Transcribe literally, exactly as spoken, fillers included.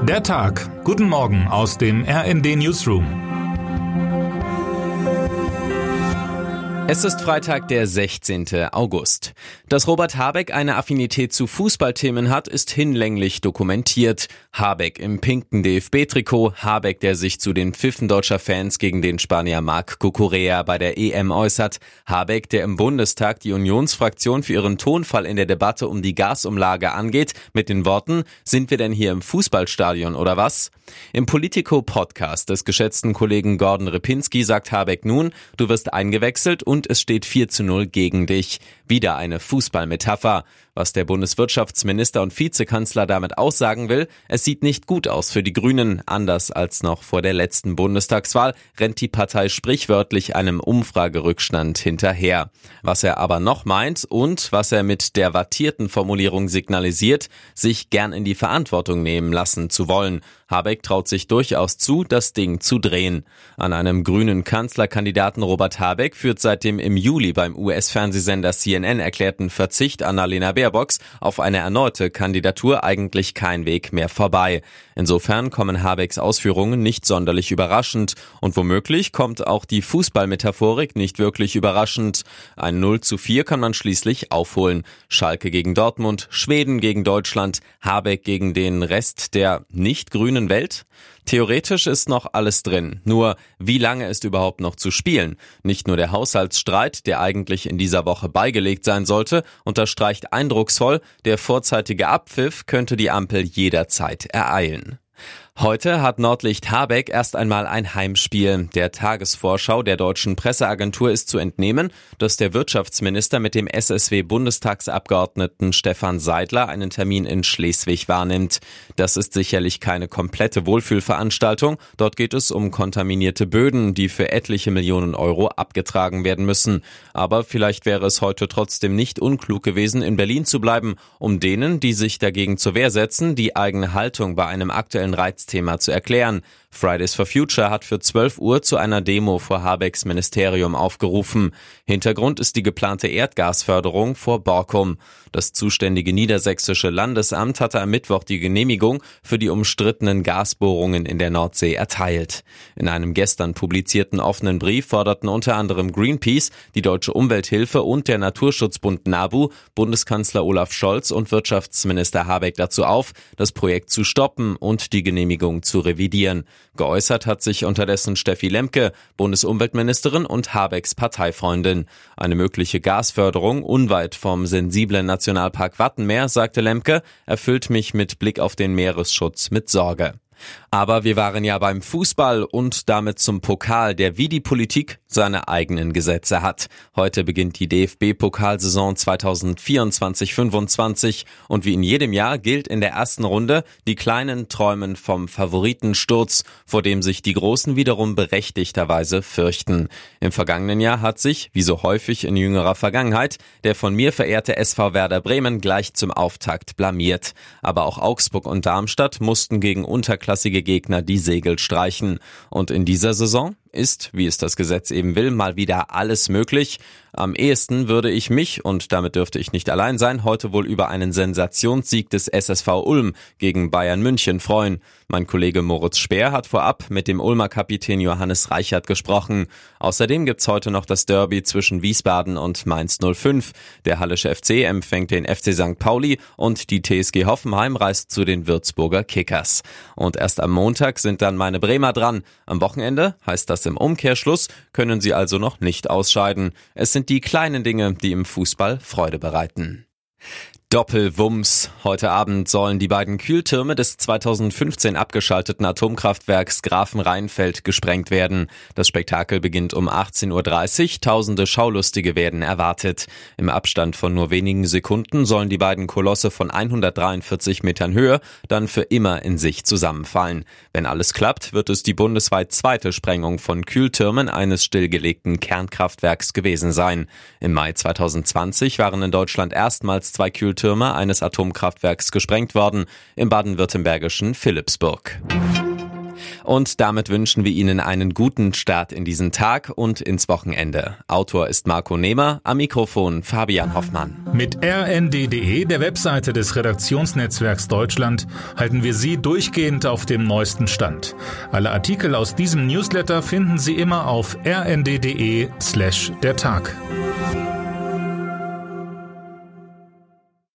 Der Tag. Guten Morgen aus dem R N D Newsroom. Es ist Freitag, der sechzehnten August. Dass Robert Habeck eine Affinität zu Fußballthemen hat, ist hinlänglich dokumentiert. Habeck im pinken D F B-Trikot, Habeck, der sich zu den Pfiffen deutscher Fans gegen den Spanier Marc Cucurella bei der E M äußert, Habeck, der im Bundestag die Unionsfraktion für ihren Tonfall in der Debatte um die Gasumlage angeht, mit den Worten: Sind wir denn hier im Fußballstadion oder was? Im Politico-Podcast des geschätzten Kollegen Gordon Ripinski sagt Habeck nun: Du wirst eingewechselt und es steht vier zu null gegen dich. Wieder eine Fußballmetapher. Was der Bundeswirtschaftsminister und Vizekanzler damit aussagen will: Es sieht nicht gut aus für die Grünen. Anders als noch vor der letzten Bundestagswahl rennt die Partei sprichwörtlich einem Umfragerückstand hinterher. Was er aber noch meint und was er mit der wattierten Formulierung signalisiert: sich gern in die Verantwortung nehmen lassen zu wollen. Habeck traut sich durchaus zu, das Ding zu drehen. An einem grünen Kanzlerkandidaten Robert Habeck führt seit dem im Juli beim U S-Fernsehsender C N N erklärten Verzicht Annalena Baerbocks auf eine erneute Kandidatur eigentlich kein Weg mehr vorbei. Insofern kommen Habecks Ausführungen nicht sonderlich überraschend und womöglich kommt auch die Fußballmetaphorik nicht wirklich überraschend. Ein null zu vier kann man schließlich aufholen. Schalke gegen Dortmund, Schweden gegen Deutschland, Habeck gegen den Rest der nicht grünen Welt? Theoretisch ist noch alles drin. Nur, wie lange ist überhaupt noch zu spielen? Nicht nur der Haushaltsstreit, der eigentlich in dieser Woche beigelegt sein sollte, unterstreicht eindrucksvoll: Der vorzeitige Abpfiff könnte die Ampel jederzeit ereilen. Heute hat Nordlicht Habeck erst einmal ein Heimspiel. Der Tagesvorschau der deutschen Presseagentur ist zu entnehmen, dass der Wirtschaftsminister mit dem S S W-Bundestagsabgeordneten Stefan Seidler einen Termin in Schleswig wahrnimmt. Das ist sicherlich keine komplette Wohlfühlveranstaltung. Dort geht es um kontaminierte Böden, die für etliche Millionen Euro abgetragen werden müssen. Aber vielleicht wäre es heute trotzdem nicht unklug gewesen, in Berlin zu bleiben, um denen, die sich dagegen zur Wehr setzen, die eigene Haltung bei einem aktuellen Reiz Thema zu erklären. Fridays for Future hat für zwölf Uhr zu einer Demo vor Habecks Ministerium aufgerufen. Hintergrund ist die geplante Erdgasförderung vor Borkum. Das zuständige niedersächsische Landesamt hatte am Mittwoch die Genehmigung für die umstrittenen Gasbohrungen in der Nordsee erteilt. In einem gestern publizierten offenen Brief forderten unter anderem Greenpeace, die Deutsche Umwelthilfe und der Naturschutzbund NABU Bundeskanzler Olaf Scholz und Wirtschaftsminister Habeck dazu auf, das Projekt zu stoppen und die Genehmigung zu revidieren. Geäußert hat sich unterdessen Steffi Lemke, Bundesumweltministerin und Habecks Parteifreundin. Eine mögliche Gasförderung unweit vom sensiblen Nationalpark Wattenmeer, sagte Lemke, erfüllt mich mit Blick auf den Meeresschutz mit Sorge. Aber wir waren ja beim Fußball und damit zum Pokal, der wie die Politik seine eigenen Gesetze hat. Heute beginnt die D F B-Pokalsaison zweitausendvierundzwanzig fünfundzwanzig und wie in jedem Jahr gilt in der ersten Runde: Die Kleinen träumen vom Favoritensturz, vor dem sich die Großen wiederum berechtigterweise fürchten. Im vergangenen Jahr hat sich, wie so häufig in jüngerer Vergangenheit, der von mir verehrte S V Werder Bremen gleich zum Auftakt blamiert. Aber auch Augsburg und Darmstadt mussten gegen unterklassige Gegner die Segel streichen. Und in dieser Saison ist, wie es das Gesetz eben will, mal wieder alles möglich. Am ehesten würde ich mich, und damit dürfte ich nicht allein sein, heute wohl über einen Sensationssieg des S S V Ulm gegen Bayern München freuen. Mein Kollege Moritz Speer hat vorab mit dem Ulmer Kapitän Johannes Reichert gesprochen. Außerdem gibt's heute noch das Derby zwischen Wiesbaden und Mainz null fünf. Der Hallische F C empfängt den F C Sankt Pauli und die T S G Hoffenheim reist zu den Würzburger Kickers. Und erst am Montag sind dann meine Bremer dran. Am Wochenende, heißt das im Umkehrschluss, können sie also noch nicht ausscheiden. Es sind die kleinen Dinge, die im Fußball Freude bereiten. Doppelwumms. Heute Abend sollen die beiden Kühltürme des zweitausendfünfzehn abgeschalteten Atomkraftwerks Grafenrheinfeld gesprengt werden. Das Spektakel beginnt um achtzehn Uhr dreißig. Tausende Schaulustige werden erwartet. Im Abstand von nur wenigen Sekunden sollen die beiden Kolosse von hundertdreiundvierzig Metern Höhe dann für immer in sich zusammenfallen. Wenn alles klappt, wird es die bundesweit zweite Sprengung von Kühltürmen eines stillgelegten Kernkraftwerks gewesen sein. Im Mai zweitausendzwanzig waren in Deutschland erstmals zwei Kühltürme eines Atomkraftwerks gesprengt worden, im baden-württembergischen Philipsburg. Und damit wünschen wir Ihnen einen guten Start in diesen Tag und ins Wochenende. Autor ist Marco Nehmer, am Mikrofon Fabian Hoffmann. Mit r n d punkt d e, der Webseite des Redaktionsnetzwerks Deutschland, halten wir Sie durchgehend auf dem neuesten Stand. Alle Artikel aus diesem Newsletter finden Sie immer auf r n d punkt d e slash der Tag.